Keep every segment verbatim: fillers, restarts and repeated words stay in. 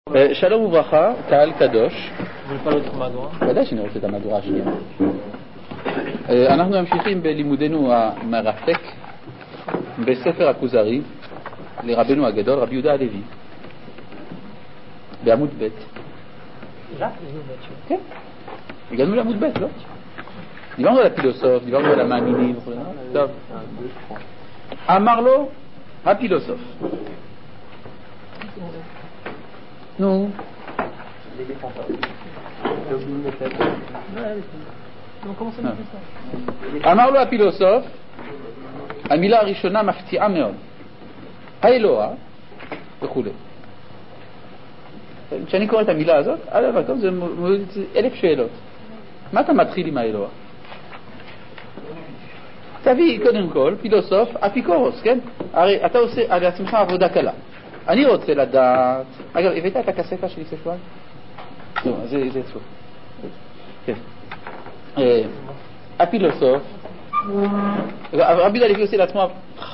שלום וברכה, קהל קדוש. ודאי שאני רוצה את המהדורה השנייה. אנחנו ממשיכים בלימודנו המרתק בספר הכוזרי לרבנו הגדול, רבי יהודה הלוי, בעמוד ב'. כן, הגענו לעמוד ב', לא? דיברנו על הפילוסוף, דיברנו על המאמינים. טוב. אמר לו הפילוסוף, נו, אמר לו הפילוסוף, המילה הראשונה מפתיעה מאוד, האלוה וכו'. כשאני קורא את המילה הזאת, זה אלף שאלות. מה אתה מתחיל עם האלוה? תביא קודם כל פילוסוף אפיקורוס, כן? הרי אתה עושה על עצמך עבודה קלה. אני רוצה לדעת, אגב, הבאת את הקסטה שלי ספואל? לא, זה, זה צפוף. כן. הפילוסוף, רבי יהודה הלוי עושה לעצמו,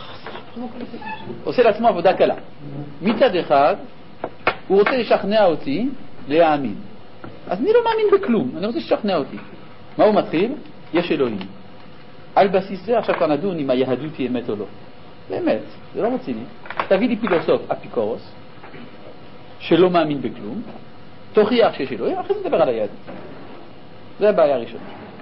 עושה לעצמו עבודה קלה. מצד אחד, הוא רוצה לשכנע אותי להאמין. אז אני לא מאמין בכלום, אני רוצה לשכנע אותי. מה הוא מתחיל? יש אלוהים. על בסיס זה עכשיו כבר נדון אם היהדות היא אמת או לא. באמת, זה לא רציני. תביא לי פילוסוף אפיקורוס שלא מאמין בכלום, תוכיח שיש אלוהים, אחרי זה נדבר על היהדות. זה הבעיה הראשונה.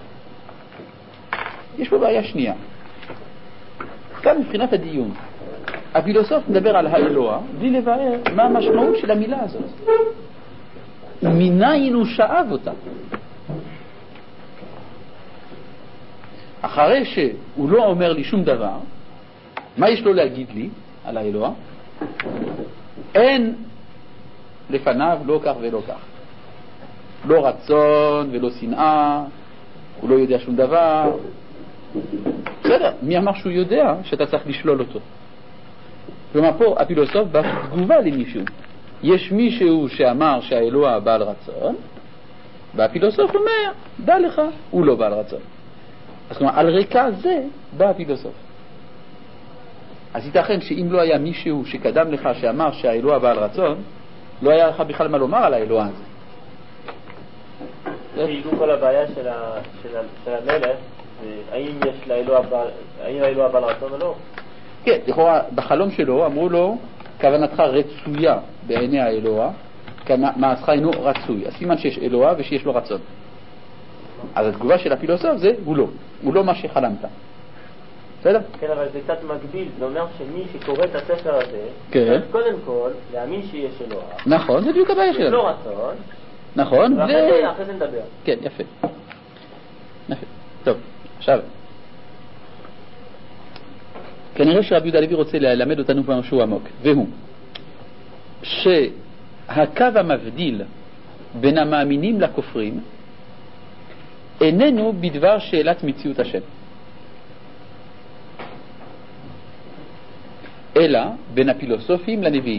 יש פה בעיה שנייה. כאן מבחינת הדיון, הפילוסוף מדבר על האלוה בלי לבאר מה המשמעות של המילה הזאת. ומניין הוא שאב אותה. אחרי שהוא לא אומר לי שום דבר, מה יש לו להגיד לי על האלוה? אין לפניו לא כך ולא כך. לא רצון ולא שנאה, הוא לא יודע שום דבר. בסדר, מי אמר שהוא יודע שאתה צריך לשלול אותו? כלומר פה הפילוסוף בתגובה למישהו. יש מישהו שאמר שהאלוה בעל רצון, והפילוסוף אומר, דע לך, הוא לא בעל רצון. אז כלומר, על רקע זה בא הפילוסוף. אז ייתכן שאם לא היה מישהו שקדם לך שאמר שהאלוה בעל רצון, לא היה לך בכלל מה לומר על האלוה הזה. כאילו כל הבעיה של, ה, של, ה, של המלך, האם יש לאלוה בעל, האם האלוה בעל רצון או לא? כן, לכאורה בחלום שלו אמרו לו, כוונתך רצויה בעיני האלוה, מעשך אינו רצוי. הסימן שיש אלוה ושיש לו רצון. אז התגובה של הפילוסוף זה, הוא לא. הוא לא מה שחלמת. בסדר? כן, אבל זה קצת מגביל. זה אומר שמי שקורא את הספר הזה, כן. קודם כל, להאמין שיש אלוה. נכון, זה בדיוק הבעיה שלנו. לא רצון. נכון. ואחרי זה נדבר. כן, יפה. יפה. טוב, עכשיו. כנראה שרבי יהודה הלוי רוצה ללמד אותנו פה משהו עמוק, והוא שהקו המבדיל בין המאמינים לכופרים איננו בדבר שאלת מציאות השם, אלא בין הפילוסופים לנביאים.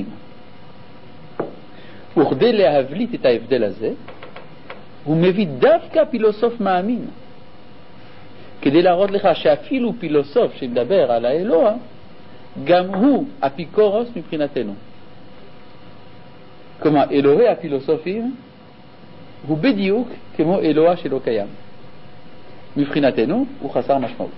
וכדי להבליט את ההבדל הזה, הוא מביא דווקא פילוסוף מאמין, כדי להראות לך שאפילו פילוסוף שמדבר על האלוה, גם הוא אפיקורוס מבחינתנו. כלומר, אלוהי הפילוסופים הוא בדיוק כמו אלוה שלא קיים. מבחינתנו הוא חסר משמעות.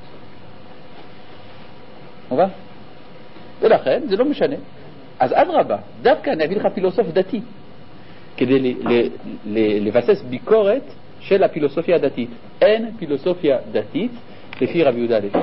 מובן? ולכן זה לא משנה. אז עד רבה, דווקא אני אביא לך פילוסוף דתי, כדי ל- ל- ל- לבסס ביקורת של הפילוסופיה הדתית. אין פילוסופיה דתית לפי רבי יהודה הלוי.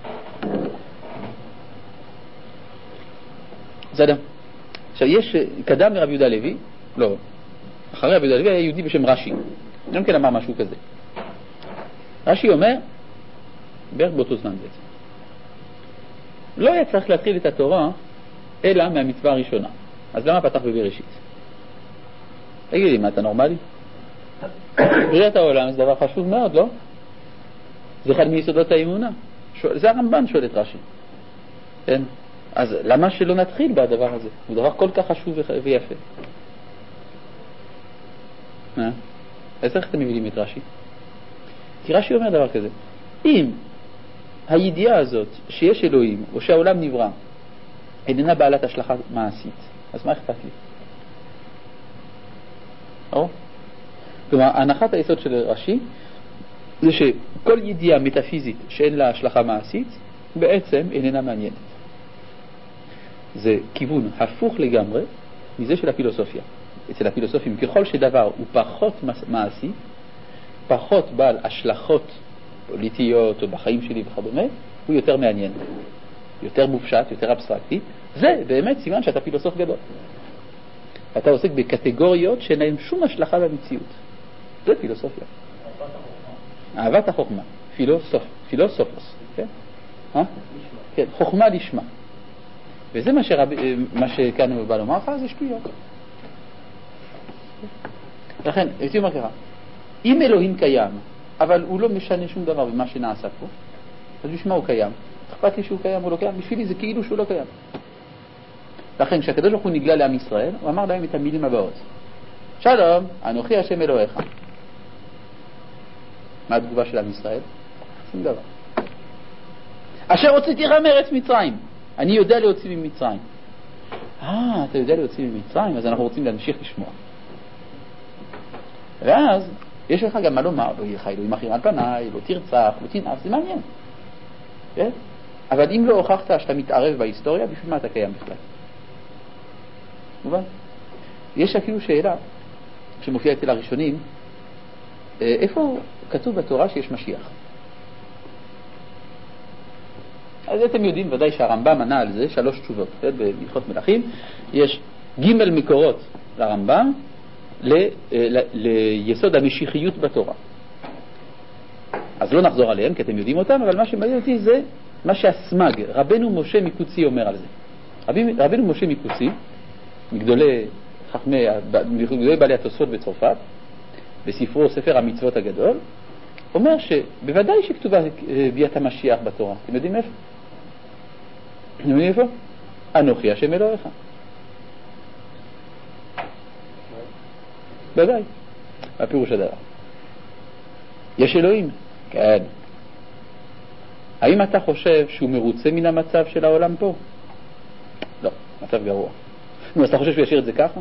בסדר. עכשיו יש, קדם לרבי יהודה הלוי, לא, אחרי רבי יהודה הלוי היה יהודי בשם רש"י. גם כן אמר משהו כזה. רש"י אומר, בערך באותו זמן בעצם, לא היה צריך להתחיל את התורה אלא מהמצווה הראשונה. אז למה פתח בבראשית? תגיד לי, מה, אתה נורמלי? בריאת העולם זה דבר חשוב מאוד, לא? זה אחד מיסודות האמונה. זה הרמב"ן שואל את רש"י. כן? אז למה שלא נתחיל בדבר הזה? הוא דבר כל כך חשוב ויפה. מה? אז איך אתם מבינים את רש"י? כי רש"י אומר דבר כזה, אם הידיעה הזאת שיש אלוהים או שהעולם נברא איננה בעלת השלכה מעשית, אז מה אכפת לי? או? כלומר, הנחת היסוד של רש"י זה שכל ידיעה מטאפיזית שאין לה השלכה מעשית בעצם איננה מעניינת. זה כיוון הפוך לגמרי מזה של הפילוסופיה. אצל הפילוסופים, ככל שדבר הוא פחות מעשי, פחות בעל השלכות פוליטיות או בחיים שלי וכדומה, הוא יותר מעניין, יותר מופשט, יותר אבסטרקטי. זה באמת סימן שאתה פילוסוף גדול. אתה עוסק בקטגוריות שאין להם שום השלכה במציאות. זה פילוסופיה. אהבת החוכמה. פילוסוף, פילוסופוס. כן? אה? כן, חוכמה לשמה. וזה מה, שרב... מה שכאן הוא בא לומר לך, זה שטויות. לכן, הייתי אומר ככה, אם אלוהים קיים, אבל הוא לא משנה שום דבר במה שנעשה פה, אז בשמה הוא קיים. אכפת לי שהוא קיים או לא קיים, בשבילי זה כאילו שהוא לא קיים. לכן, כשהקדוש ברוך הוא נגלה לעם ישראל, הוא אמר להם את המילים הבאות. שלום, אנוכי השם אלוהיך. מה התגובה של עם ישראל? שום דבר. אשר הוצאתיך מארץ מצרים. אני יודע להוציא ממצרים. אה, אתה יודע להוציא ממצרים, אז אנחנו רוצים להמשיך לשמוע. ואז, יש לך גם מה לומר, לא יהיה לך אלוהים אחרים על פניי, לא תרצח, לא תנאף, זה מעניין. כן? אבל אם לא הוכחת שאתה מתערב בהיסטוריה, בשביל מה אתה קיים בכלל? מובן? יש אפילו שאלה שמופיעה אצל הראשונים, איפה כתוב בתורה שיש משיח? אז אתם יודעים ודאי שהרמב"ם ענה על זה שלוש תשובות. בהלכות מלכים יש ג' מקורות לרמב"ם ל, ל, ליסוד המשיחיות בתורה. אז לא נחזור עליהם כי אתם יודעים אותם, אבל מה שמעניין אותי זה מה שהסמג, רבנו משה מקוצי אומר על זה. רבינו, רבנו משה מקוצי, מגדולי חכמי, מגדולי בעלי התוספות בצרפת, בספרו ספר המצוות הגדול, אומר שבוודאי שכתובה ביאת המשיח בתורה. אתם יודעים איפה? אתם יודעים איפה? אנוכי השם אלוהיך. בוודאי. מה פירוש הדבר? יש אלוהים? כן. האם אתה חושב שהוא מרוצה מן המצב של העולם פה? לא, מצב גרוע. אז אתה חושב שהוא ישאיר את זה ככה?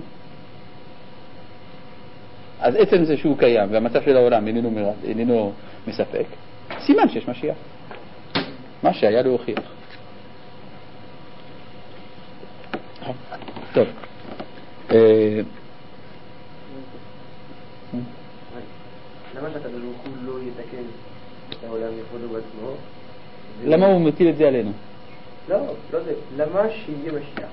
אז עצם זה שהוא קיים והמצב של העולם איננו, מרד, איננו מספק, סימן שיש משיח. מה שהיה להוכיח. טוב. למה שהקדוש ברוך הוא לא יתקן את העולם לכבודו בעצמו? למה הוא מטיל את זה עלינו? לא, לא זה. למה שיהיה משיח?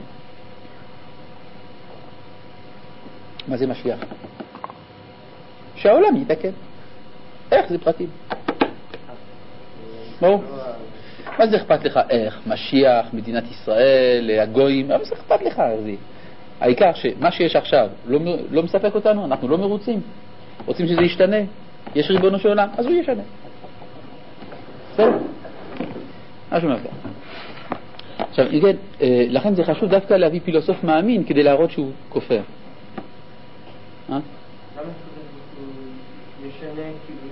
מה זה משיח? שהעולם יתקן. איך? זה פרטים. ברור. מה זה אכפת לך? איך? משיח, מדינת ישראל, הגויים, מה זה אכפת לך? העיקר שמה שיש עכשיו לא, לא מספק אותנו, אנחנו לא מרוצים. רוצים שזה ישתנה. יש ריבונו של עולם, אז הוא ישנה. בסדר? משהו מעבר. עכשיו, כן, לכן זה חשוב דווקא להביא פילוסוף מאמין כדי להראות שהוא כופר. אה? למה זה ישנה,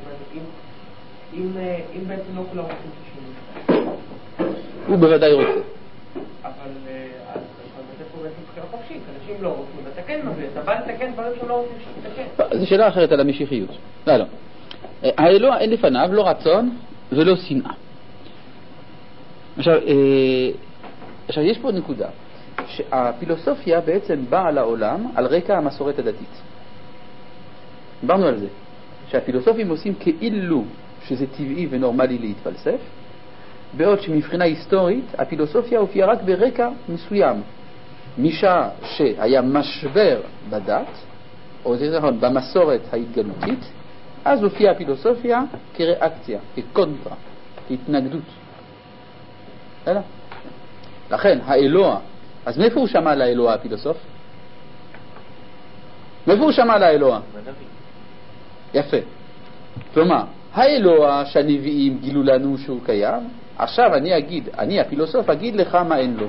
אם בעצם לא כולם רוצים תשנה? הוא בוודאי רוצה. אבל זה פה בעצם בחירה חופשית, אנשים לא רוצים, ואתה כן מביא, אתה בא לתקן דברים שלא רוצים שתתקן. זו שאלה אחרת על המשיחיות. לא, לא. האלוה אין לפניו לא רצון ולא שנאה. עכשיו, עכשיו יש פה נקודה, שהפילוסופיה בעצם באה לעולם על רקע המסורת הדתית. דיברנו על זה, שהפילוסופים עושים כאילו שזה טבעי ונורמלי להתפלסף, בעוד שמבחינה היסטורית הפילוסופיה הופיעה רק ברקע מסוים, משעה שהיה משבר בדת, או זה נכון, במסורת ההתגלותית, אז הופיעה הפילוסופיה כריאקציה, כקונטרה, כהתנגדות. אלא? לכן, האלוה, אז מאיפה הוא שמע לאלוה הפילוסוף? מאיפה הוא שמע לאלוה? יפה. כלומר, האלוה שהנביאים גילו לנו שהוא קיים, עכשיו אני אגיד, אני הפילוסוף אגיד לך מה אין לו.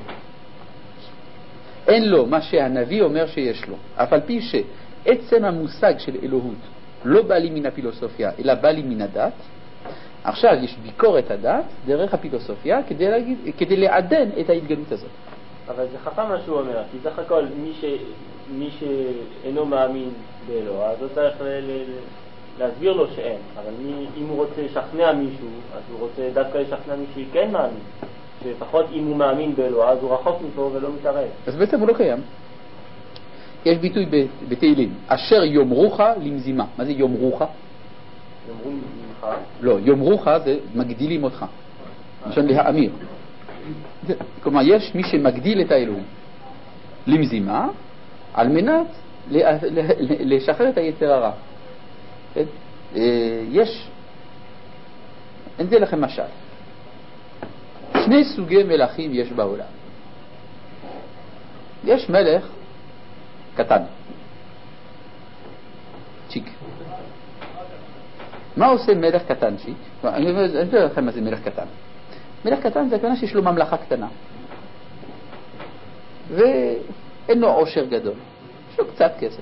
אין לו מה שהנביא אומר שיש לו. אף על פי שעצם המושג של אלוהות לא בא לי מן הפילוסופיה, אלא בא לי מן הדת, עכשיו יש ביקורת הדת דרך הפילוסופיה כדי, להגיד, כדי לעדן את ההתגלות הזאת. אבל זה חכם מה שהוא אומר, כי סך הכל מי, ש... מי שאינו מאמין באלוה, אז לא צריך ל... ל... להסביר לו שאין, אבל מי... אם הוא רוצה לשכנע מישהו, אז הוא רוצה דווקא לשכנע מישהו שכן מאמין, שפחות אם הוא מאמין באלוה, אז הוא רחוק מפה ולא מתערב. אז בעצם הוא לא קיים. יש ביטוי בתהילים, אשר יאמרוך למזימה. מה זה יאמרוך? יאמרו ממך? לא, יאמרוך זה מגדילים אותך. למשל להאמיר. כלומר, יש מי שמגדיל את האלוהים למזימה, על מנת לשחרר את היצר הרע. יש, אני אתן לכם משל. שני סוגי מלכים יש בעולם. יש מלך קטן, צ'יק. מה עושה מלך קטן צ'יק? אני אתן לכם מה זה מלך קטן. מלך קטן זה הכוונה שיש לו ממלכה קטנה ואין לו עושר גדול, יש לו קצת כסף,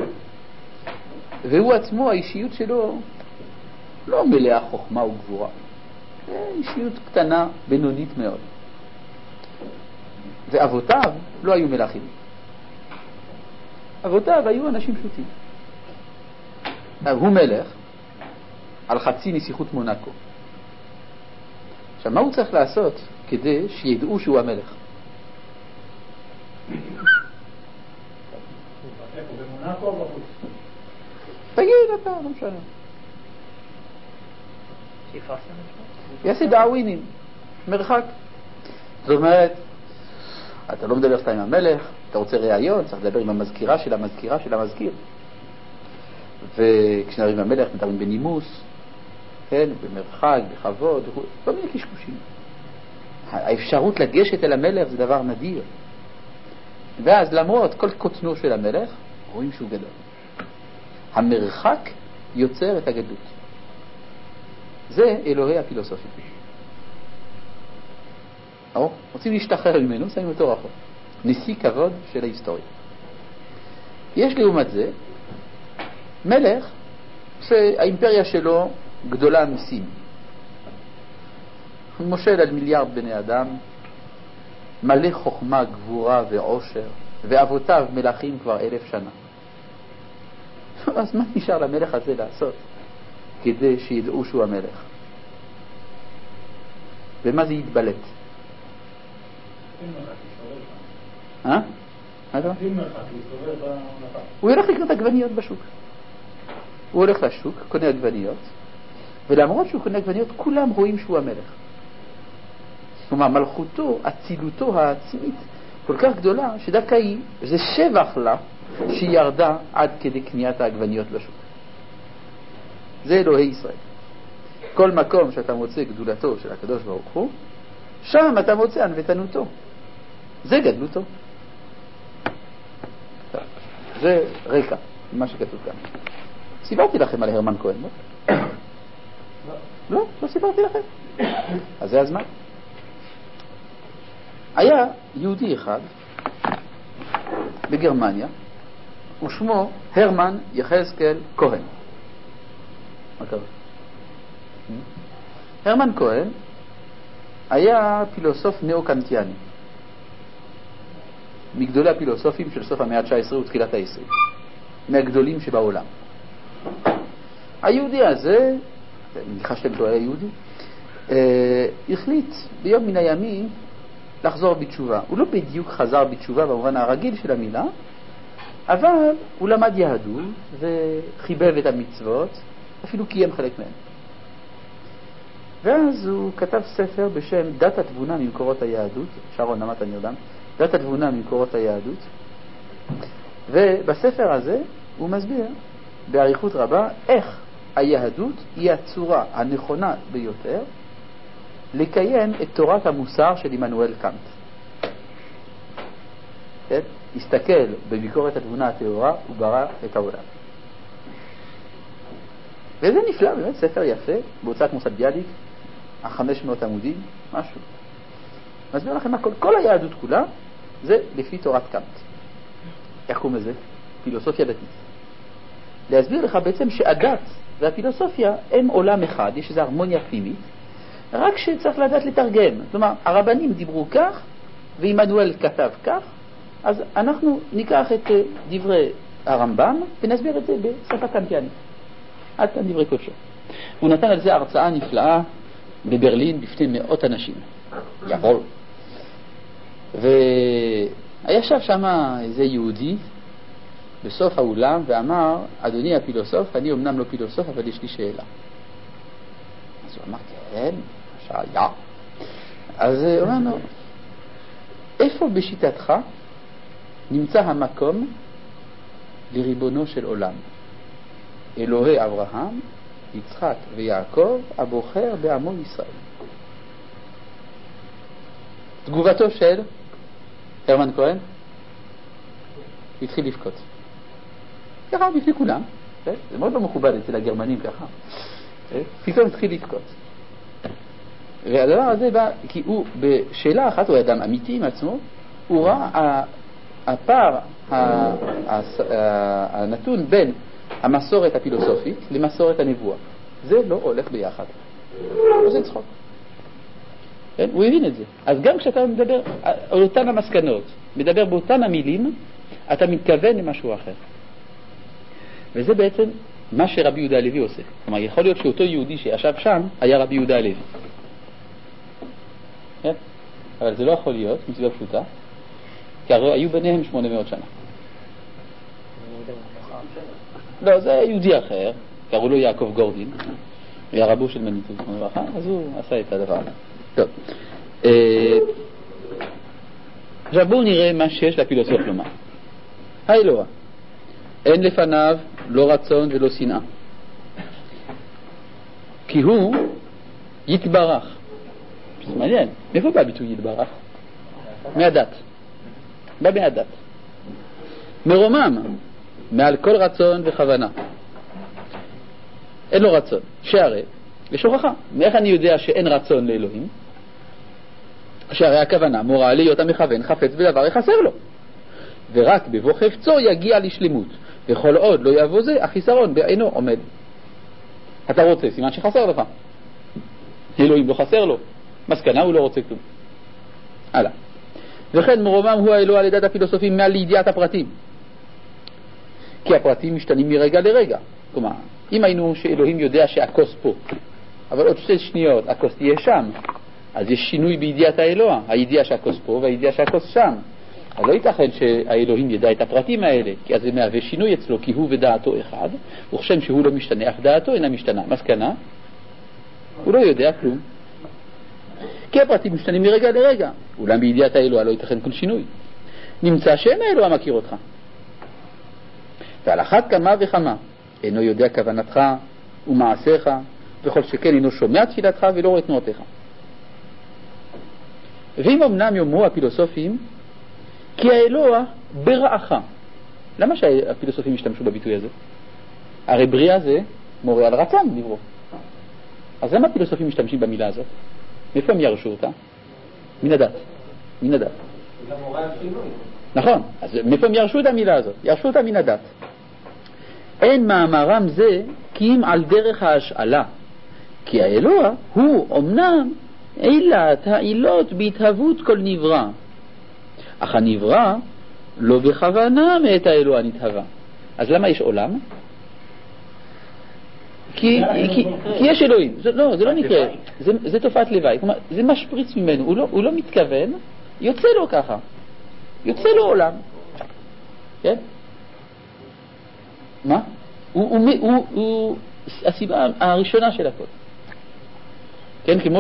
והוא עצמו, האישיות שלו לא מלאה חוכמה וגבורה, אישיות קטנה, בינונית מאוד. ואבותיו לא היו מלכים, אבותיו היו אנשים פשוטים. הוא מלך על חצי נסיכות מונקו. עכשיו, מה הוא צריך לעשות כדי שידעו שהוא המלך? במונקו או בחוץ? תגיד אתה, לא משנה. יעשה דעווינים, מרחק. זאת אומרת, אתה לא מדבר סתם עם המלך, אתה רוצה ראיון, צריך לדבר עם המזכירה של המזכירה של המזכיר. וכשנדברים עם המלך, מדברים בנימוס, כן, במרחק, בכבוד, כל מיני קשקושים. האפשרות לגשת אל המלך זה דבר נדיר. ואז למרות כל קוטנו של המלך, רואים שהוא גדול. המרחק יוצר את הגדלות. זה אלוהי הפילוסופיה. או, רוצים להשתחרר ממנו, שמים אותו רחוק. נשיא כבוד של ההיסטוריה. יש לעומת זה מלך שהאימפריה שלו גדולה מסין. הוא מושל על מיליארד בני אדם, מלא חוכמה, גבורה ועושר, ואבותיו מלכים כבר אלף שנה. אז מה נשאר למלך הזה לעשות כדי שידעו שהוא המלך? ומה זה יתבלט? אה? הוא ילך לקנות עגבניות בשוק. הוא הולך לשוק, קונה עגבניות, ולמרות שהוא קונה עגבניות, כולם רואים שהוא המלך. כלומר, מלכותו, אצילותו העצמית, כל כך גדולה, שדווקא היא, זה שבח לה, שהיא ירדה עד כדי קניית העגבניות בשוק. זה אלוהי ישראל. כל מקום שאתה מוצא גדולתו של הקדוש ברוך הוא, שם אתה מוצא ענוותנותו. זה גדלותו. זה רקע, מה שכתוב כאן. סיפרתי לכם על הרמן כהן, לא? לא, לא סיפרתי לכם. אז זה הזמן. היה יהודי אחד בגרמניה, ושמו הרמן יחזקאל כהן. מה קרה? הרמן כהן היה פילוסוף נאו-קנטיאני, מגדולי הפילוסופים של סוף המאה ה-תשע עשרה ותחילת ה-עשרים, מהגדולים שבעולם. היהודי הזה, מניחה שאתם לא היה יהודי, אה, החליט ביום מן הימים לחזור בתשובה. הוא לא בדיוק חזר בתשובה במובן הרגיל של המילה, אבל הוא למד יהדות וחיבב את המצוות, אפילו קיים חלק מהם. ואז הוא כתב ספר בשם דת התבונה ממקורות היהדות, שרון נמת הנרדם, דת התבונה ממקורות היהדות, ובספר הזה הוא מסביר בעריכות רבה איך היהדות היא הצורה הנכונה ביותר לקיים את תורת המוסר של עמנואל קאנט. כן? הסתכל בביקורת התבונה הטהורה וברא את העולם. וזה נפלא, באמת, ספר יפה, בהוצאת מוסד ביאליק, החמש מאות עמודים, משהו. מסביר לכם הכל, כל היהדות כולה זה לפי תורת קאנט. איך קוראים לזה? פילוסופיה דתית. להסביר לך בעצם שהדת והפילוסופיה הם עולם אחד, יש איזו הרמוניה פנימית, רק שצריך לדעת לתרגם. כלומר, הרבנים דיברו כך, ועמנואל כתב כך, אז אנחנו ניקח את דברי הרמב"ם ונסביר את זה בשפה קנטיאנית. עד כאן דברי קודשו. הוא נתן על זה הרצאה נפלאה בברלין בפני מאות אנשים. יבול. וישב שם איזה יהודי בסוף האולם ואמר, אדוני הפילוסוף, אני אמנם לא פילוסוף, אבל יש לי שאלה. אז הוא אמר, כן, שהיה. אז הוא אומר לו, איפה בשיטתך נמצא המקום לריבונו של עולם? אלוהי אברהם, יצחק ויעקב, הבוחר בעמו ישראל. תגובתו של הרמן כהן, התחיל לבכות. ככה בפני כולם, זה מאוד לא מכובד אצל הגרמנים ככה. פתאום התחיל לבכות. והדבר הזה בא, כי הוא בשאלה אחת, הוא אדם אמיתי עם עצמו, הוא ראה הפער הנתון בין המסורת הפילוסופית למסורת הנבואה. זה לא הולך ביחד. זה צחוק. כן? הוא הבין את זה. אז גם כשאתה מדבר על אותן המסקנות, מדבר באותן המילים, אתה מתכוון למשהו אחר. וזה בעצם מה שרבי יהודה הלוי עושה. כלומר, יכול להיות שאותו יהודי שישב שם היה רבי יהודה הלוי. כן? אבל זה לא יכול להיות, מסיבה פשוטה, כי הרי היו ביניהם שמונה מאות שנה. לא, זה יהודי אחר, קראו לו יעקב גורדין, היה רבו של מניטוב, אז הוא עשה את הדבר. טוב. עכשיו בואו נראה מה שיש לפילוסוף לומר. האלוה, אין לפניו לא רצון ולא שנאה, כי הוא יתברך. זה מעניין, מאיפה בא ביטוי יתברך? מהדת. בא מהדת. מרומם, מעל כל רצון וכוונה. אין לו רצון. שהרי, יש הוכחה. מאיך אני יודע שאין רצון לאלוהים? שהרי הכוונה מורה להיות המכוון חפץ בדבר יחסר לו. ורק בבוא חפצו יגיע לשלימות. וכל עוד לא יבוא זה, החיסרון בעינו עומד. אתה רוצה, סימן שחסר לך. אלוהים לא חסר לו. מסקנה הוא לא רוצה כלום. הלאה. וכן מרומם הוא האלוה על ידת הפילוסופים מעל לידיעת הפרטים. כי הפרטים משתנים מרגע לרגע. כלומר, אם היינו שאלוהים יודע שהכוס פה, אבל עוד שתי שניות הכוס תהיה שם, אז יש שינוי בידיעת האלוה, הידיעה שהכוס פה והידיעה שהכוס שם. אז לא ייתכן שהאלוהים ידע את הפרטים האלה, כי אז זה מהווה שינוי אצלו, כי הוא ודעתו אחד, וכשם שהוא לא משתנה, אך דעתו אינה משתנה. מסקנה? הוא לא יודע כלום. כי הפרטים משתנים מרגע לרגע, אולם בידיעת האלוה לא ייתכן כל שינוי. נמצא שאין האלוה מכיר אותך. ועל אחת כמה וכמה אינו יודע כוונתך ומעשיך, וכל שכן אינו שומע תפילתך ולא רואה תנועותיך. ואם אמנם יאמרו הפילוסופים כי האלוה ברעך. למה שהפילוסופים השתמשו בביטוי הזה? הרי בריאה זה מורה על רצון לברוא. אז למה הפילוסופים משתמשים במילה הזאת? מאיפה הם ירשו אותה? מן הדת. מן הדת. זה מורה על שינוי. נכון. אז מאיפה הם ירשו את המילה הזאת? ירשו אותה מן הדת. אין מאמרם זה כי אם על דרך ההשאלה. כי האלוה הוא אמנם עילת העילות בהתהוות כל נברא. אך הנברא לא בכוונה מאת האלוה נתהווה. אז למה יש עולם? כי, כי, כי יש אלוהים. זה, לא, זה לא נקרא. זה, זה תופעת לוואי. כלומר, זה משפריץ ממנו. הוא לא, הוא לא מתכוון, יוצא לו ככה. יוצא לו עולם. כן? מה? הוא, הוא, הוא, הוא הסיבה הראשונה של הכל. כן, כמו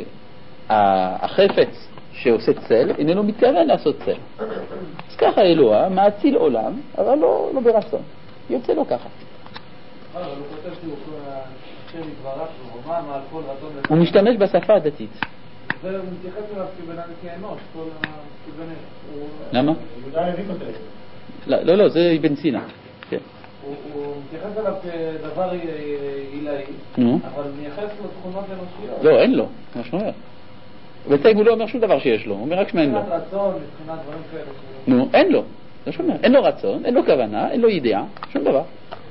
שהחפץ שעושה צל איננו מתכוון לעשות צל. אז ככה אלוה מעציל עולם, אבל לא, לא ברצון. יוצא לו ככה. אבל הוא כותב שהוא שם יתברך ורומם על כל רצון. הוא משתמש בשפה הדתית. זה מתייחס אליו כאנוש, כל הכיוונים. למה? יהודה הלוי כותב. לא, לא, זה אבן סינה. כן. הוא מתייחס אליו כדבר עילאי, אבל מייחס לו תכונות אנושיות. לא, אין לו, מה שאומר. בינתיים הוא לא אומר שום דבר שיש לו, הוא אומר רק שאין לו. מבחינת רצון, מבחינת דברים כאלה. נו, אין לו, זה שאומר, אין לו רצון, אין לו כוונה, אין לו ידיעה, שום דבר.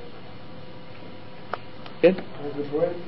כן?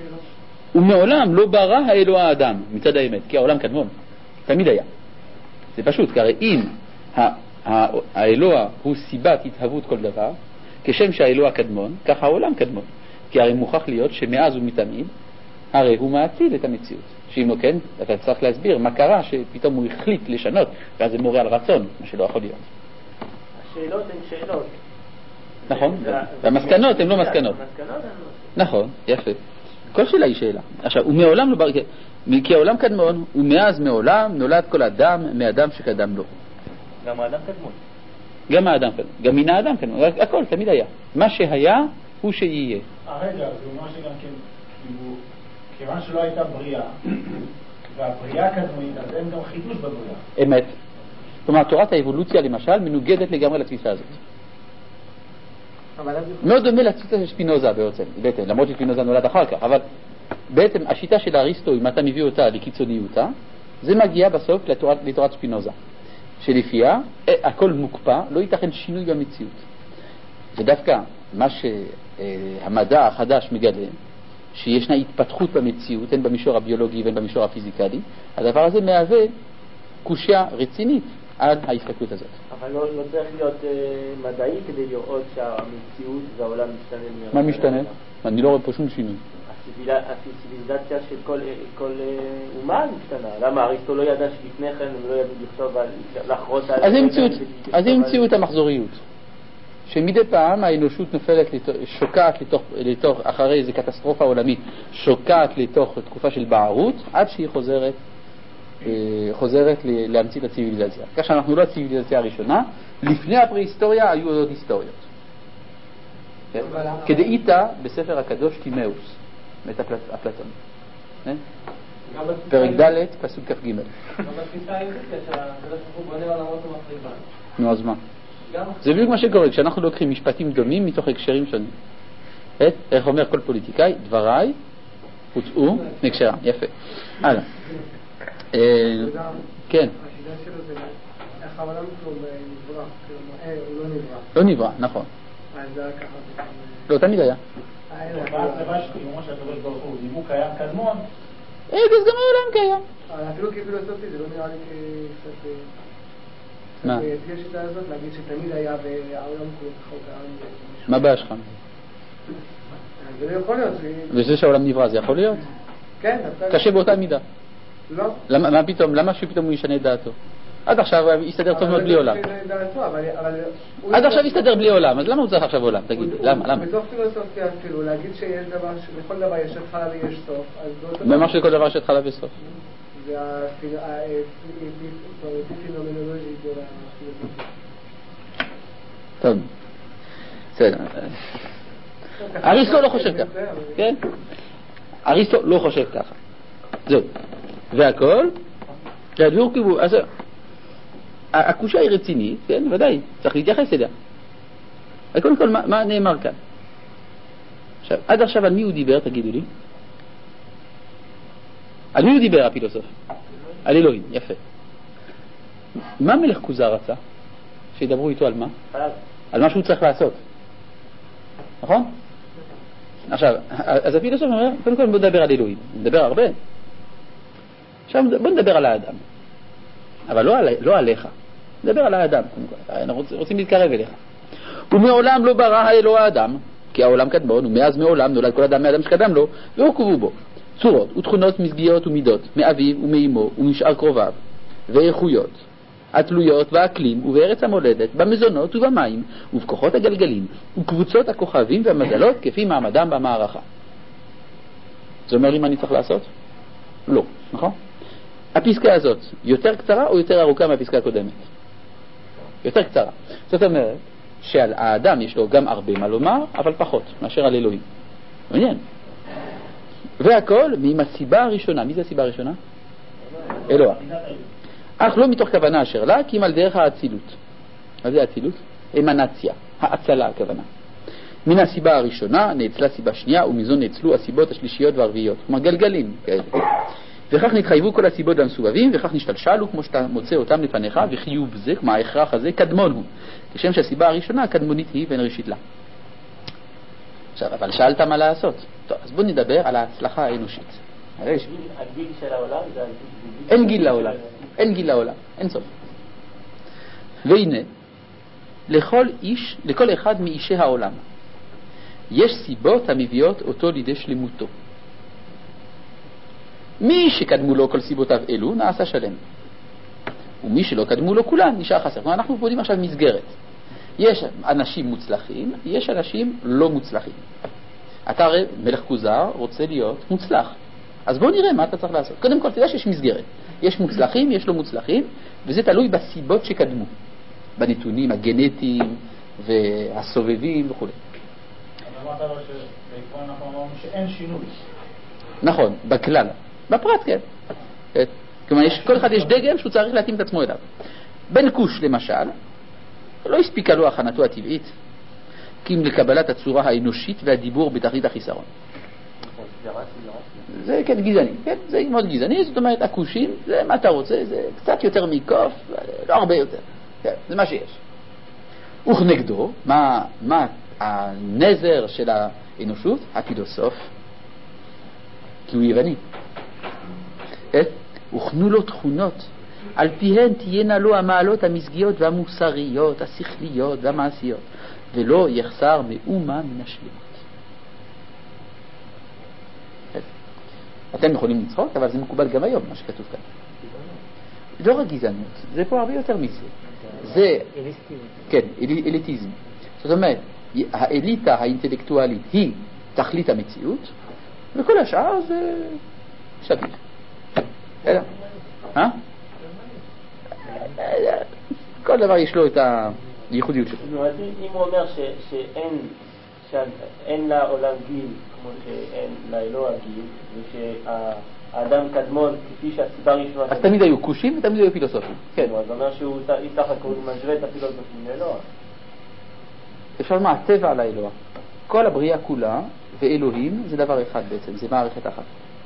ומעולם לא ברא האלוה האדם מצד האמת, כי העולם קדמון, תמיד היה. זה פשוט, כי הרי אם האלוה הוא סיבת התהוות כל דבר, כשם שהאלוה קדמון, ככה העולם קדמון. כי הרי מוכרח להיות שמאז ומתמיד, הרי הוא מעציל את המציאות. שאם לא כן, אתה צריך להסביר מה קרה שפתאום הוא החליט לשנות, ואז זה מורה על רצון, מה שלא יכול להיות. השאלות הן שאלות. נכון, והמסקנות הן לא מסקנות. נכון, יפה. כל שאלה היא שאלה. עכשיו, הוא מעולם לא בר... כי העולם קדמון, ומאז מעולם נולד כל אדם מאדם שקדם לו. גם האדם קדמון. גם האדם קדמון. גם מן האדם קדמון. הכל, תמיד היה. מה שהיה הוא שיהיה. הרגע, זה אומר שגם כן, כיוון שלא הייתה בריאה, והבריאה קדמונית, אז אין גם חידוש בבריאה. אמת. כלומר, תורת האבולוציה למשל מנוגדת לגמרי לתפיסה הזאת. מאוד דומה לתפיסה של שפינוזה בעצם, בעצם, למרות ששפינוזה נולד אחר כך, אבל בעצם השיטה של אריסטו, אם אתה מביא אותה לקיצוניותה, זה מגיע בסוף לתורת, לתורת שפינוזה, שלפיה הכל מוקפא, לא ייתכן שינוי במציאות. ודווקא מה שהמדע החדש מגלה, שישנה התפתחות במציאות, הן במישור הביולוגי והן במישור הפיזיקלי, הדבר הזה מהווה קושיה רצינית על ההסתכלות הזאת. אבל לא, לא צריך להיות uh, מדעי כדי לראות שהמציאות והעולם משתנה. מה משתנה? אני לא רואה פה שום שינוי. הציביליזציה של כל, כל uh, אומה משתנה. למה אריסטו לא ידע שלפני כן הם לא ידעו לכתוב על לחרות על... אז המציאות, אז המציאות המחזוריות. שמדי פעם האנושות נופלת, שוקעת לתוך, לתוך, אחרי איזו קטסטרופה עולמית, שוקעת לתוך תקופה של בערות, עד שהיא חוזרת, חוזרת להמציא את הציביליזציה. כך שאנחנו לא הציביליזציה הראשונה, לפני הפרה-היסטוריה היו עוד היסטוריות. כדאיתה בספר הקדוש תימאוס, מת אפלטון. פרק ד' פסוק כ"ג. אבל בתפיסה היהודית שהקדוש ברוך הוא בונה עולמות ומחריבם. נו, אז מה? זה בדיוק מה שקורה, כשאנחנו לוקחים משפטים דומים מתוך הקשרים שונים. איך אומר כל פוליטיקאי? דבריי הוצאו מהקשרם. יפה. הלאה. כן. השיטה שלו זה איך העולם שלו נברא, הוא לא נברא. לא נברא, נכון. אז זה היה ככה. לא, תמיד היה. ואז לבא שכיומו שהקדוש ברוך הוא, אם הוא קיים קדמון, אז גם העולם קיים. אבל אפילו כפילוסופי זה לא נראה לי קצת... מה? יש שיטה הזאת להגיד שתמיד היה והעולם כולו ככה הוא קיים. מה הבעיה שלך? זה לא יכול להיות. וזה שהעולם נברא, זה יכול להיות? כן. קשה באותה מידה. לא. מה פתאום? למה שפתאום הוא ישנה את דעתו? עד עכשיו הוא יסתדר טוב מאוד בלי עולם. עד עכשיו יסתדר בלי עולם, אז למה הוא צריך עכשיו עולם? תגיד, למה? למה? בתוך פילוסופיה אפילו, להגיד שיש דבר, שלכל דבר יש התחלה ויש סוף. מה אמר שלכל דבר יש התחלה וסוף? זה הפינומנולוגיה של הפילוסופיה. טוב, בסדר. אריסטו לא חושב ככה, כן? אריסטו לא חושב ככה. זהו. והכל, והדבור כיוון, אז הקושה היא רצינית, כן, ודאי, צריך להתייחס אליה. אז קודם כל, מה, מה נאמר כאן? עכשיו, עד עכשיו על מי הוא דיבר, תגידו לי? על מי הוא דיבר, הפילוסוף? על אלוהים, יפה. מה מלך כוזר רצה? שידברו איתו על מה? על מה שהוא צריך לעשות. נכון? עכשיו, אז הפילוסוף אומר, קודם כל בוא נדבר על אלוהים, נדבר הרבה. עכשיו בוא נדבר על האדם, אבל לא, על, לא עליך, נדבר על האדם, אנחנו רוצים להתקרב אליך. ומעולם לא ברא האלוה האדם, כי העולם קדמון, ומאז מעולם נולד כל אדם מאדם שקדם לו, והורכבו בו צורות ותכונות מזגיות ומידות, מאביו ומאמו ומשאר קרוביו, ואיכויות, התלויות באקלים ובארץ המולדת, במזונות ובמים, ובכוחות הגלגלים, וקבוצות הכוכבים והמזלות, כפי מעמדם במערכה. זה אומר לי מה אני צריך לעשות? לא, נכון? הפסקה הזאת יותר קצרה או יותר ארוכה מהפסקה הקודמת? יותר קצרה. זאת אומרת שעל האדם יש לו גם הרבה מה לומר, אבל פחות מאשר על אלוהים. מעניין. והכל עם הסיבה הראשונה. מי זה הסיבה הראשונה? אלוה. אך לא מתוך כוונה אשר לה, כי אם על דרך האצילות. מה זה האצילות? אמנציה, האצלה הכוונה. מן הסיבה הראשונה נאצלה סיבה שנייה, ומזו נאצלו הסיבות השלישיות והרביעיות. כלומר גלגלים כאלה. וכך נתחייבו כל הסיבות והמסובבים, וכך נשתלשלו כמו שאתה מוצא אותם לפניך, וחיוב זה, כמו ההכרח הזה, קדמון הוא. כשם שהסיבה הראשונה הקדמונית היא ואין ראשית לה. עכשיו, אבל שאלת מה לעשות. טוב, אז בוא נדבר על ההצלחה האנושית. הגיל של העולם זה... אין גיל לעולם, אין גיל לעולם, אין סוף. והנה, לכל איש, לכל אחד מאישי העולם, יש סיבות המביאות אותו לידי שלמותו. מי שקדמו לו כל סיבותיו אלו נעשה שלם, ומי שלא קדמו לו כולן נשאר חסר. אנחנו בונים עכשיו מסגרת. יש אנשים מוצלחים, יש אנשים לא מוצלחים. אתה הרי מלך כוזר רוצה להיות מוצלח, אז בואו נראה מה אתה צריך לעשות. קודם כל תדע שיש מסגרת, יש מוצלחים, יש לא מוצלחים, וזה תלוי בסיבות שקדמו, בנתונים הגנטיים והסובבים וכו'. אמרת לו שבעקרון אנחנו אמרנו שאין שינוי. נכון, בכלל. בפרט כן. כלומר, יש, כל אחד יש דגם שהוא צריך להתאים את עצמו אליו. בן כוש למשל, לא הספיקה לו הכנתו הטבעית, כי אם לקבלת הצורה האנושית והדיבור בתכלית החיסרון. זה כן גזעני, כן? זה מאוד גזעני, זאת אומרת, הכושים, זה מה אתה רוצה, זה קצת יותר מקוף, לא הרבה יותר. כן, זה מה שיש. וכנגדו, מה, מה הנזר של האנושות? הפילוסוף, כי הוא יווני. כן? וכנו לו תכונות, על פיהן תהיינה לו המעלות המסגיות והמוסריות, השכליות והמעשיות, ולא יחסר מאומה מן השלמות. אתם יכולים לצחוק, אבל זה מקובל גם היום, מה שכתוב כאן. לא רק גזענות, זה פה הרבה יותר מזה. זה, כן, אליטיזם. זאת אומרת, האליטה האינטלקטואלית היא תכלית המציאות, וכל השאר זה שביל. אלא? אה? כל דבר יש לו את הייחודיות שלו. אם הוא אומר שאין לעולם גיל כמו שאין לאלוה גיל, ושהאדם קדמון כפי שהסיבה ראשונה... אז תמיד היו קושים ותמיד היו פילוסופים. כן. אז הוא אומר שהוא סך הכל משווה את הפילוסופים לאלוה. אפשר לומר, הטבע על האלוה. כל הבריאה כולה ואלוהים זה דבר אחד בעצם, זה מערכת אחת.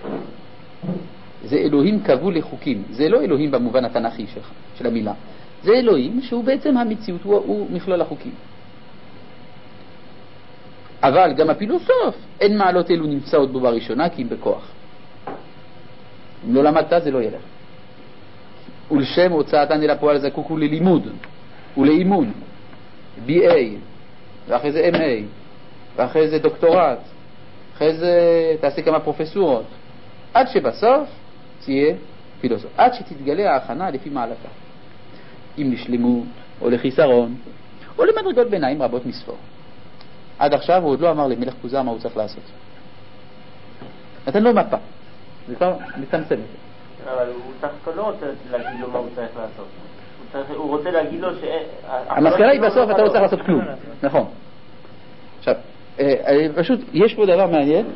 זה אלוהים קבעו לחוקים, זה לא אלוהים במובן התנ"כי של, של המילה, זה אלוהים שהוא בעצם המציאות, הוא, הוא מכלול החוקים. אבל גם הפילוסוף, אין מעלות אלו נמצאות בו בראשונה כי אם בכוח. אם לא למדת זה לא ילך. ולשם הוצאתן אל הפועל זקוק הוא ללימוד ולאימון, בי איי, ואחרי זה אם איי, ואחרי זה דוקטורט, אחרי זה תעשה כמה פרופסורות, עד שבסוף תהיה פילוסוף, עד שתתגלה ההכנה לפי מעלתה, אם לשלימות או לחיסרון או למדרגות ביניים רבות מספור. עד עכשיו הוא עוד לא אמר למלך כוזר מה הוא צריך לעשות, נתן לו מפה, זה כבר מצמצם. אבל הוא צריך לא רוצה להגיד לו מה הוא צריך לעשות, הוא, צריך, הוא רוצה להגיד לו ש... המסקנה היא בסוף אתה לא צריך לעשות כלום, נכון. עכשיו, פשוט יש פה דבר מעניין,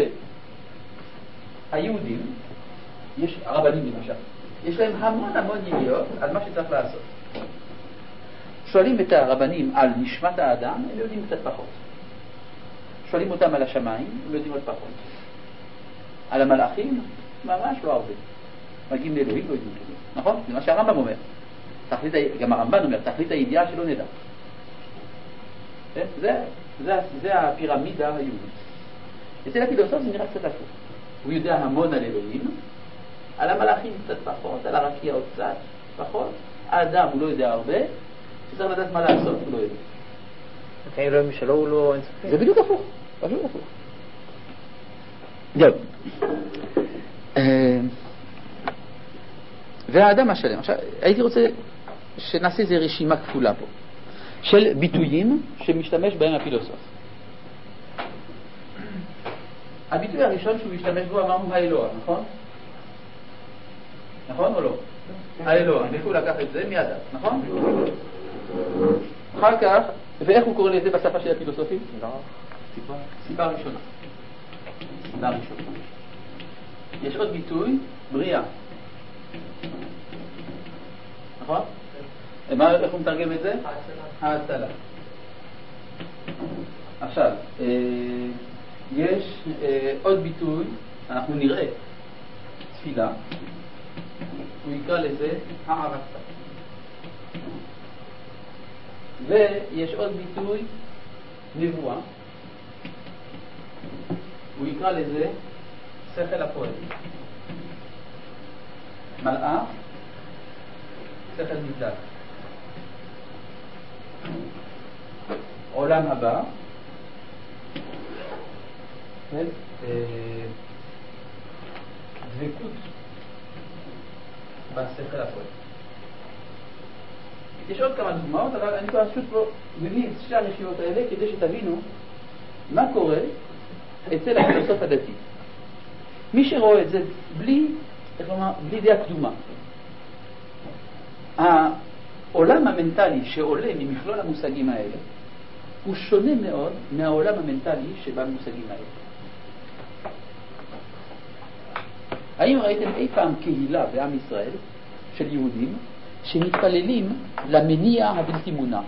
שהיהודים, יש הרבנים למשל, יש להם המון המון ידיעות על מה שצריך לעשות. שואלים את הרבנים על נשמת האדם, הם יודעים קצת פחות. שואלים אותם על השמיים, הם יודעים עוד פחות. על המלאכים, ממש לא הרבה. מגיעים לאלוהים, לא יודעים כלום. נכון? זה מה שהרמב"ם אומר. תכלית, גם הרמב"ן אומר, תכלית הידיעה שלא נדע. זה, זה, זה הפירמידה היהודית. אצל הפילוסוף זה נראה קצת הפוך. הוא יודע המון על אלוהים, על המלאכים קצת פחות, על הרקיע עוד קצת פחות, האדם הוא לא יודע הרבה, שצריך לדעת מה לעשות, הוא לא יודע. כן, אלוהים שלו הוא לא אינסופי. זה בדיוק הפוך, פשוט הפוך. זהו. והאדם השלם. עכשיו, הייתי רוצה שנעשה איזו רשימה כפולה פה, של ביטויים שמשתמש בהם הפילוסוף. הביטוי הראשון שהוא משתמש בו אמרנו האלוה, נכון? נכון או לא? האלוה, איפה לקח את זה? מיד, נכון? אחר כך, ואיך הוא קורא לזה בשפה של הפילוסופים? סיבה ראשונה. סיבה ראשונה. יש עוד ביטוי, בריאה. נכון? איך הוא מתרגם את זה? ההצלה. עכשיו, יש עוד ביטוי, אנחנו נראה תפילה, הוא יקרא לזה הערצה. ויש עוד ביטוי נבואה, הוא יקרא לזה שכל הפועל. מלאך, שכל נבדל. עולם הבא, כן, דבקות בשכל הפועל. יש עוד כמה דוגמאות, אבל אני פשוט פה מביא את שתי הרשימות האלה כדי שתבינו מה קורה אצל הפילוסוף הדתי. מי שרואה את זה בלי, איך לומר, בלי דעה קדומה, העולם המנטלי שעולה ממכלול המושגים האלה הוא שונה מאוד מהעולם המנטלי שבא במושגים האלה. האם ראיתם אי פעם קהילה בעם ישראל של יהודים שמתפללים למניע הבלתי מונע,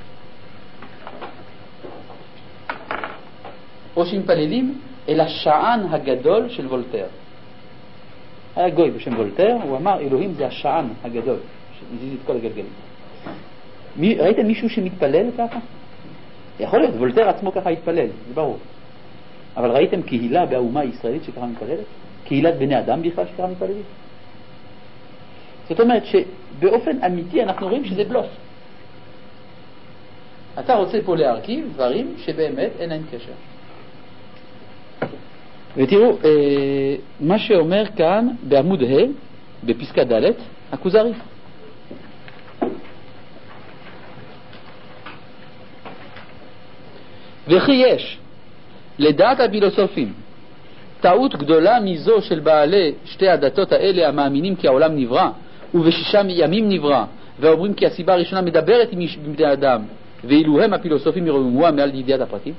או שמתפללים אל השען הגדול של וולטר? היה גוי בשם וולטר, הוא אמר אלוהים זה השען הגדול שמזיז את כל הגלגלים. מי, ראיתם מישהו שמתפלל ככה? יכול להיות, וולטר עצמו ככה התפלל, זה ברור. אבל ראיתם קהילה באומה הישראלית שככה מתפללת? קהילת בני אדם בכלל שככה מתפללת? זאת אומרת שבאופן אמיתי אנחנו רואים שזה בלוף. אתה רוצה פה להרכיב דברים שבאמת אין להם קשר. ותראו, אה, מה שאומר כאן בעמוד ה' בפסקה ד' הכוזרי. וכי יש לדעת הפילוסופים טעות גדולה מזו של בעלי שתי הדתות האלה המאמינים כי העולם נברא ובשישה ימים נברא, ואומרים כי הסיבה הראשונה מדברת עם בני אדם, ואילו הם הפילוסופים ירוממוה מעל ידיעת הפרטים.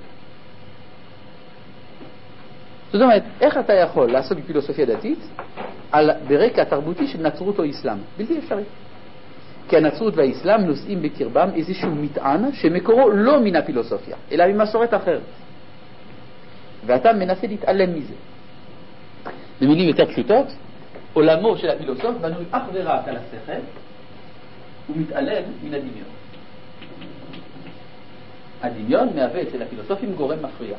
זאת אומרת, איך אתה יכול לעשות בפילוסופיה דתית על ברקע התרבותי של נצרות או אסלאם? בלתי אפשרי. כי הנצרות והאסלאם נושאים בקרבם איזשהו מטען שמקורו לא מן הפילוסופיה, אלא ממסורת אחרת. ואתה מנסה להתעלם מזה. במילים יותר פשוטות, עולמו של הפילוסוף בנוי אך ורק על השכל, הוא מתעלם מן הדמיון. הדמיון מהווה אצל הפילוסופים גורם מפריע.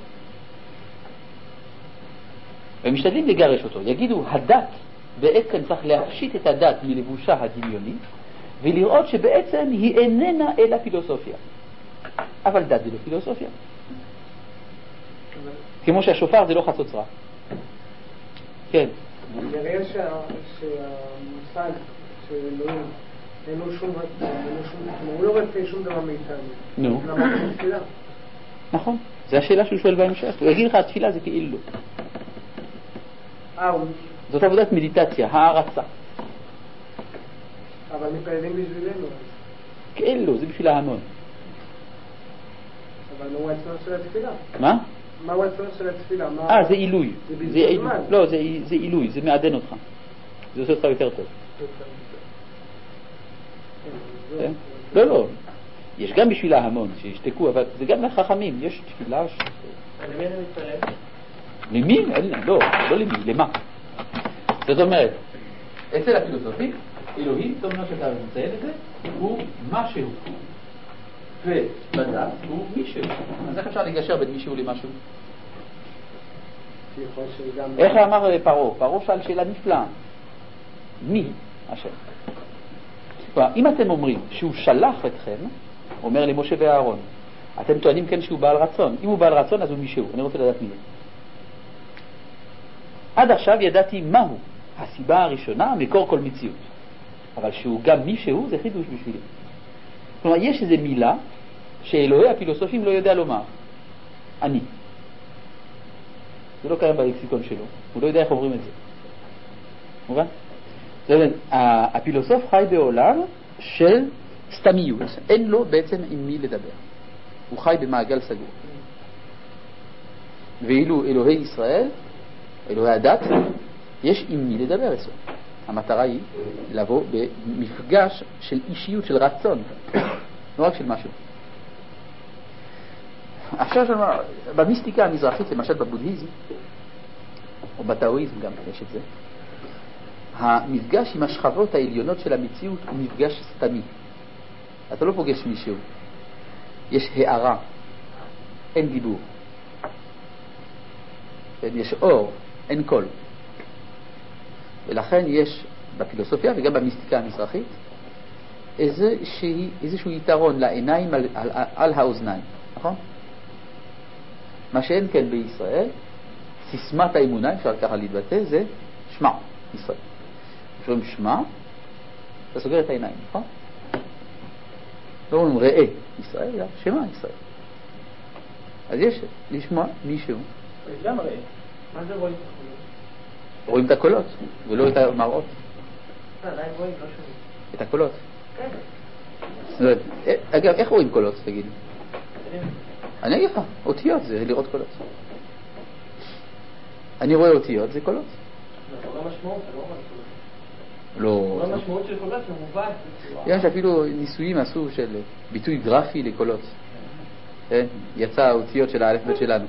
והם משתדלים לגרש אותו. יגידו, הדת, בעצם צריך להפשיט את הדת מלבושה הדמיונית, ולראות שבעצם היא איננה אלא פילוסופיה. אבל דת זה לא פילוסופיה. כמו שהשופר זה לא חצוצרה. כן. נראה שהמושג של אלוהים אין לו שום רצון, הוא לא רוצה שום דבר מאיתנו. נו. למה זה תפילה? נכון. זו השאלה שהוא שואל בהמשך. הוא יגיד לך, התפילה זה כאילו. אה, הוא... זאת עבודת מדיטציה, הערצה. אבל מתפללים בשבילנו. כאילו, זה בשביל ההמון. אבל מהו הצורך של התפילה? מה? מהו הצורך של התפילה? אה, זה עילוי. זה בזמן זמן. לא, זה עילוי, זה מעדן אותך. זה עושה אותך יותר טוב. לא, לא. יש גם בשביל ההמון שישתקו, אבל זה גם לחכמים. יש תפילה ש... למי אני מתפלל? למי? לא, לא למי, למה? זאת אומרת, אצל הפילוסופים, אלוהים, זאת אומרת שאתה מציין את זה, הוא משהו. ובדת הוא מישהו. אז איך אפשר לגשר בין מישהו למשהו? איך אמר פרו? פרו שאל שאלה נפלאה. מי השם? אם אתם אומרים שהוא שלח אתכם, אומר למשה ואהרון, אתם טוענים כן שהוא בעל רצון. אם הוא בעל רצון אז הוא מישהו. אני רוצה לדעת מי זה. עד עכשיו ידעתי מהו הסיבה הראשונה, מקור כל מציאות. אבל שהוא גם מישהו, זה חידוש בשבילי. כלומר, יש איזו מילה שאלוהי הפילוסופים לא יודע לומר. אני. זה לא קיים בלקסיקון שלו. הוא לא יודע איך אומרים את זה. מובן? זאת אומרת, הפילוסוף חי בעולם של סתמיות. אין לו בעצם עם מי לדבר. הוא חי במעגל סגור. ואילו אלוהי ישראל, אלוהי הדת, יש עם מי לדבר אצלו. המטרה היא לבוא במפגש של אישיות, של רצון, לא רק של משהו. עכשיו, במיסטיקה המזרחית, למשל בבודהיזם, או בטאואיזם גם יש את זה, המפגש עם השכבות העליונות של המציאות הוא מפגש סתמי. אתה לא פוגש מישהו. יש הערה, אין דיבור. יש אור, אין קול. ולכן יש בפילוסופיה וגם במיסטיקה המזרחית איזשהו, איזשהו יתרון לעיניים על, על, על האוזניים. נכון? מה שאין כן בישראל, סיסמת האמונה, אפשר ככה להתבטא, זה שמע ישראל. כשאומרים שמע, אתה סוגר את העיניים, נכון? לא אומרים ראה ישראל, אלא שמע ישראל. אז יש לשמוע מישהו. גם ראה. מה זה רואים? רואים את הקולות, ולא את המראות. עדיין רואים, לא שומעים. את הקולות. כן. זאת אומרת, אגב, איך רואים קולות, תגיד? אני אגיד לך, אותיות זה לראות קולות. אני רואה אותיות, זה קולות. זה לא משמעות, זה לא משמעות. לא. לא משמעות של קולות, זה מובן. יש אפילו ניסויים עשו של ביטוי גרפי לקולות. יצא האותיות של האלף בית שלנו.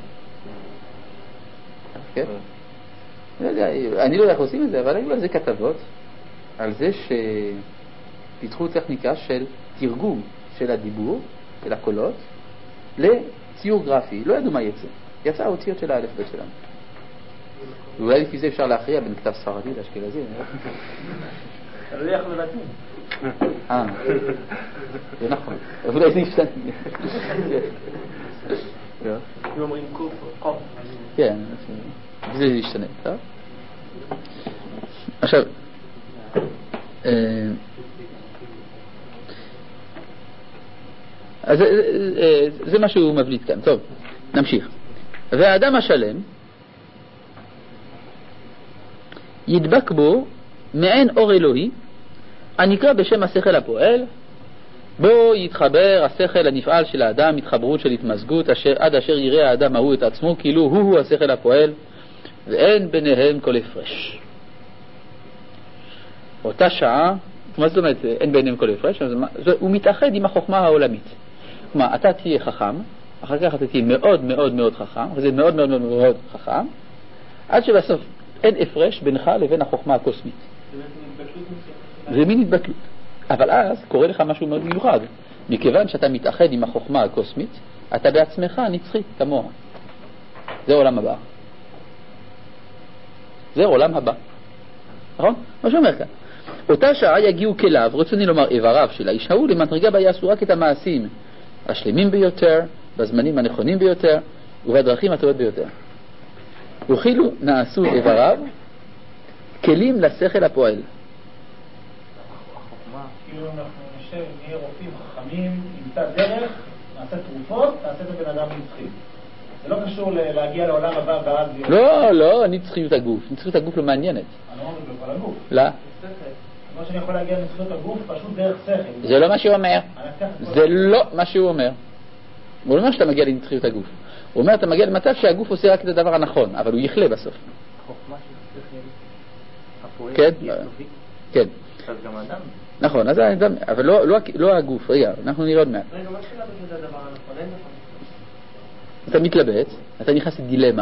כן? אני לא יודע איך עושים את זה, אבל היו על זה כתבות, על זה שפיתחו טכניקה של תרגום של הדיבור, של הקולות, לציור גרפי. לא ידעו מה יצא. יצא האותיות של האלף בית שלנו. ואולי לפי זה אפשר להכריע בין כתב ספרדי לאשכנזי. תלוי איך מבטאים. אה, זה נכון. אולי זה ישתנה. אם אומרים קוף או קוף. כן, זה ישתנה, טוב? עכשיו, אז זה מה שהוא מבליט כאן. טוב, נמשיך. והאדם השלם ידבק בו מעין אור אלוהי הנקרא בשם השכל הפועל, בו יתחבר השכל הנפעל של האדם, התחברות של התמזגות, אשר, עד אשר יראה האדם ההוא את עצמו כאילו הוא השכל הפועל, ואין ביניהם כל הפרש. אותה שעה, מה זאת אומרת אין ביניהם כל הפרש? הוא מתאחד עם החוכמה העולמית. כלומר, אתה תהיה חכם, אחר כך אתה תהיה מאוד מאוד מאוד חכם, וזה מאוד מאוד מאוד מאוד חכם, עד שבסוף אין הפרש בינך לבין החוכמה הקוסמית. זה מין התבטלות. אבל אז קורה לך משהו מאוד מיוחד. מכיוון שאתה מתאחד עם החוכמה הקוסמית, אתה בעצמך נצחי כמוה. זה עולם הבא. זה עולם הבא. נכון? מה שאומר כאן. אותה שעה יגיעו כליו, רצוני לומר איבריו של האיש ההוא, למדרגה בה יעשו רק את המעשים השלמים ביותר, בזמנים הנכונים ביותר, ובדרכים הטובות ביותר. וכאילו נעשו איבריו כלים לשכל הפועל. כאילו אנחנו נשב, נהיה רופאים חכמים, נמצא דרך, נעשה תרופות, נעשה את הבן אדם נצחי. זה לא קשור להגיע לעולם הבא ואז... לא, לא, נצחיות הגוף. נצחיות הגוף לא מעניינת. אני לא אומר בכל הגוף. לא. כמו שאני יכול להגיע לנצחיות הגוף, פשוט דרך שכל. זה לא מה שהוא אומר. זה לא מה שהוא אומר. הוא לא אומר שאתה מגיע לנצחיות הגוף. הוא אומר, אתה מגיע למצב שהגוף עושה רק את הדבר הנכון, אבל הוא יחלה בסוף. חוכמה של שכל הפועל. כן, כן. אז גם אדם. נכון, אז האדם, אבל לא, לא, לא הגוף. רגע, אנחנו נראה עוד מעט. רגע, מה שאלה בזה הדבר הנכון? אין נכון. אתה מתלבט, אתה נכנס לדילמה.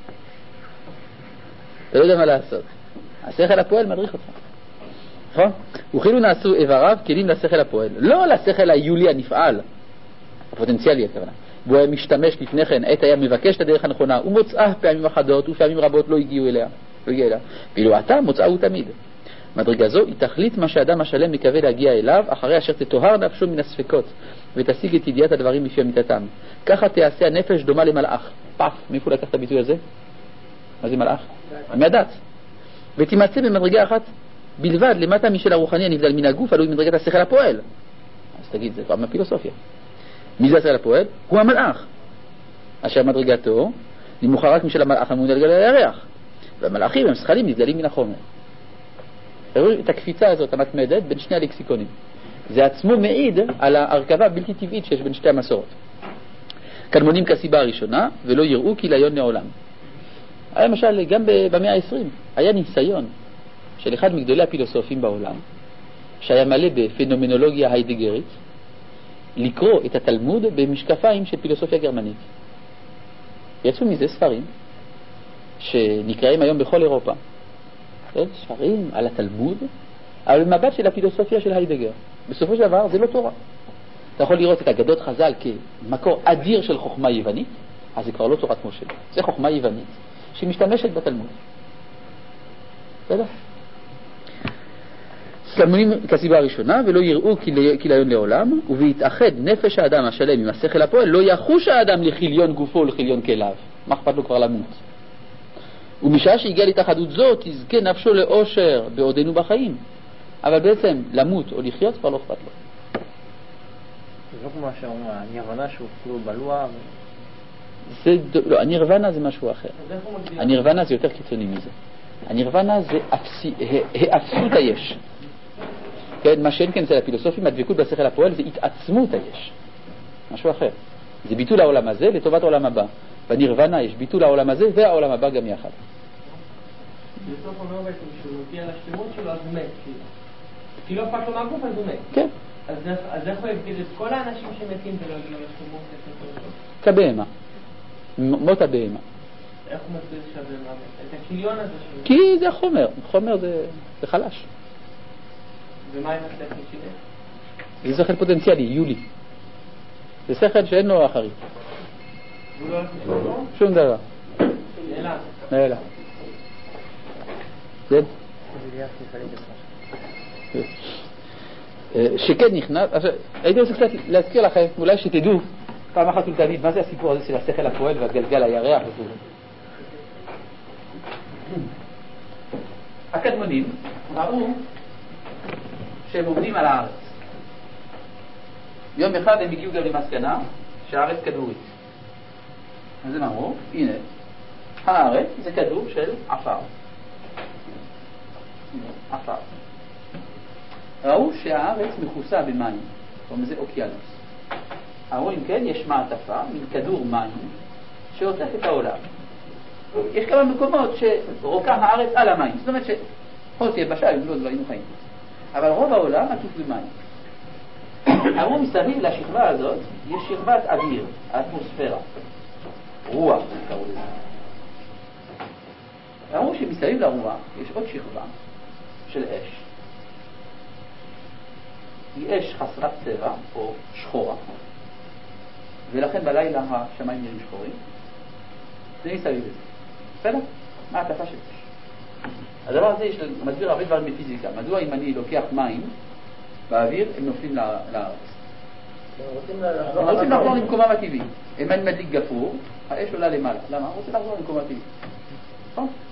אתה לא יודע מה לעשות. השכל הפועל מדריך אותך. נכון? וכאילו נעשו איבריו כלים לשכל הפועל. לא לשכל היולי הנפעל, הפוטנציאלי הכוונה. והוא היה משתמש לפני כן, עת היה מבקש את הדרך הנכונה, ומוצאה פעמים אחדות ופעמים רבות לא הגיעו אליה. לא הגיע אליה. ואילו אתה מוצאה הוא תמיד. מדרגה זו היא תכלית מה שאדם השלם מקווה להגיע אליו, אחרי אשר תטוהר נפשו מן הספקות, ותשיג את ידיעת הדברים לפי אמיתתם. ככה תעשה הנפש דומה למלאך. פף, מאיפה לקח את הביטוי הזה? מה זה מלאך? מהדת. ותימצא במדרגה אחת בלבד, למטה משל הרוחני הנבדל מן הגוף, עלוי מדרגת השכל הפועל. אז תגיד, זה כבר מהפילוסופיה. מי זה השכל הפועל? הוא המלאך. אשר מדרגתו נמוכה רק משל המלאך המעונה לגלל הירח. והמלאכים הם שכלים נבדלים מן החומר. תראו את הקפיצה הזאת המתמדת בין שני הלקסיקונים. זה עצמו מעיד על ההרכבה הבלתי טבעית שיש בין שתי המסורות. כאן מונים כסיבה הראשונה, ולא יראו כליון לעולם. היה למשל, גם במאה ה-עשרים, היה ניסיון של אחד מגדולי הפילוסופים בעולם, שהיה מלא בפנומנולוגיה היידגרית, לקרוא את התלמוד במשקפיים של פילוסופיה גרמנית. יצאו מזה ספרים שנקראים היום בכל אירופה. ספרים על התלמוד, אבל במבט של הפילוסופיה של היידגר. בסופו של דבר זה לא תורה. אתה יכול לראות את אגדות חז"ל כמקור אדיר של חוכמה יוונית, אז זה כבר לא תורת משה. זה חוכמה יוונית שמשתמשת בתלמוד. בסדר? סלמונים כסיבה הראשונה, ולא יראו כליון לעולם, ובהתאחד נפש האדם השלם עם השכל הפועל, לא יחוש האדם לחיליון גופו ולחיליון כליו. מה אכפת לו כבר למות? ומשעה שהגיע להתאחדות זאת, תזכה נפשו לאושר בעודנו בחיים. אבל בעצם למות או לחיות כבר לא אכפת לו. זה לא כמו שאומר, הנירוונה שהוא כאילו בלוע. זה, לא, הנירוונה זה משהו אחר. הנירוונה זה יותר קיצוני מזה. הנירוונה זה האפסות היש. כן, מה שאין כן אצל הפילוסופים, הדבקות בשכל הפועל זה התעצמות היש. משהו אחר. זה ביטול העולם הזה לטובת העולם הבא. בנירוונה יש ביטול העולם הזה והעולם הבא גם יחד. בסוף אומר בעצם שהוא מגיע לשלמות שלו, אז הוא מת. כי לא אכפת לו מהגוף, אז הוא מת. כן. אז איך הוא הבדיל את כל האנשים שמתים ולא הגיעו לשלמות? כבהמה. מות הבהמה. איך הוא מסביר שהבהמה מת? את הכיליון הזה שלו? כי זה החומר. חומר זה, זה חלש. ומה עם השכל שלך? זה שכל פוטנציאלי, יולי. זה שכל שאין לו אחרית. הוא לא הולך לשלום? שום דבר. נעלם. נעלם. כן? שכן נכנס, הייתי רוצה קצת להזכיר לכם, אולי שתדעו פעם אחת ולתמיד מה זה הסיפור הזה של השכל הפועל והגלגל הירח וכו'. הקדמונים ראו שהם עומדים על הארץ. יום אחד הם הגיעו גם למסקנה שהארץ כדורית. אז הם אמרו, הנה, הארץ זה כדור של עפר. עפר. ראו שהארץ מכוסה במים, זאת אומרת זה אוקיינוס. אמרו אם כן, יש מעטפה, מין כדור מים, שעוטף את העולם. יש כמה מקומות שרוקה הארץ על המים, זאת אומרת שחוץ יבשה, אם לא, לא היינו חיים. אבל רוב העולם עטוף במים. אמרו מסביב לשכבה הזאת, יש שכבת אוויר, האטמוספירה, רוח, קראו לזה. אמרו שמסביב לרוח יש עוד שכבה של אש. היא אש חסרת צבע או שחורה, ולכן בלילה השמיים נראים שחורים. זה מסביב לזה. בסדר? מה ההטפה של אש? הדבר הזה יש מסביר הרבה דברים בפיזיקה. מדוע אם אני לוקח מים באוויר הם נופלים לארץ? הם רוצים לחזור למקומם הטבעי. אם אני מדליק גפרור, האש עולה למעלה. למה? רוצים לחזור למקומם הטבעי. נכון?